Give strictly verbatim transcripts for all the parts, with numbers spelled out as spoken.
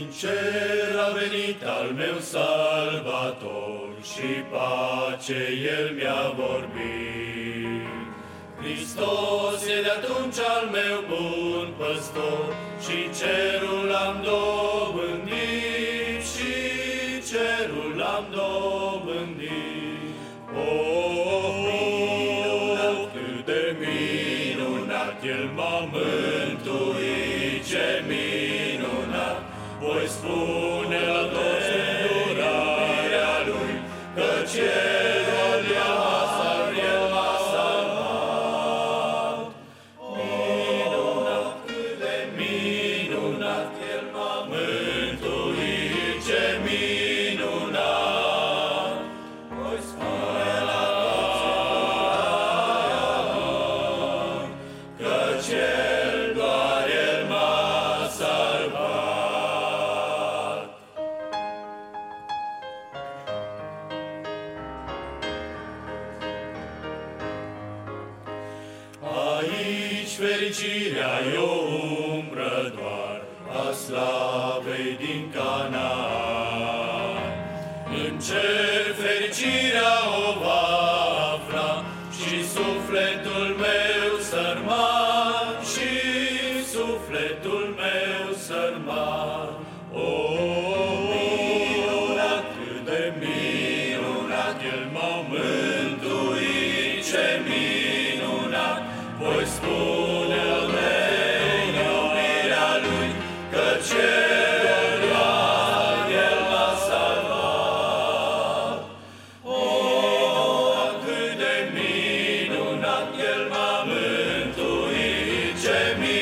cer a venit al meu Salvator și pace El mi-a vorbit. Hristos e de atunci al meu bun păstor și cerul am dobândit, și cerul am dobândit. Oh, minunat, cât de minunat, El m-a mântuit, ce minunat! Voi spune la toți îndurarea Lui, căci El m-a salvat. Minunat, cât de minunat, El m-a mântuit, ce minunat! Voi spune la toți îndurarea Lui, căci El, doar El m-a salvat. Aici fericirea e o umbră doar a slavei din Canaan. În cer fericirea o va afla și sufletul meu sărman, și sufletul meu sărman. O, minunat, cât de minunat, El m-a mântuit, ce minunat! Voi spune al meu iubirea Lui, căci El, doar El m-a salvat. Oh, cât de minunat, El m-a mântuit, ce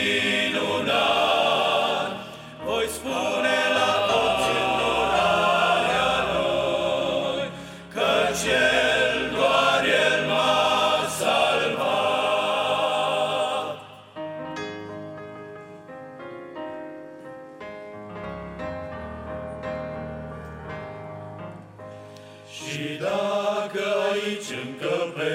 minunat! Voi spune la toți îndurarea Lui, căci El, doar El m-a salvat. Și dacă aici încă pe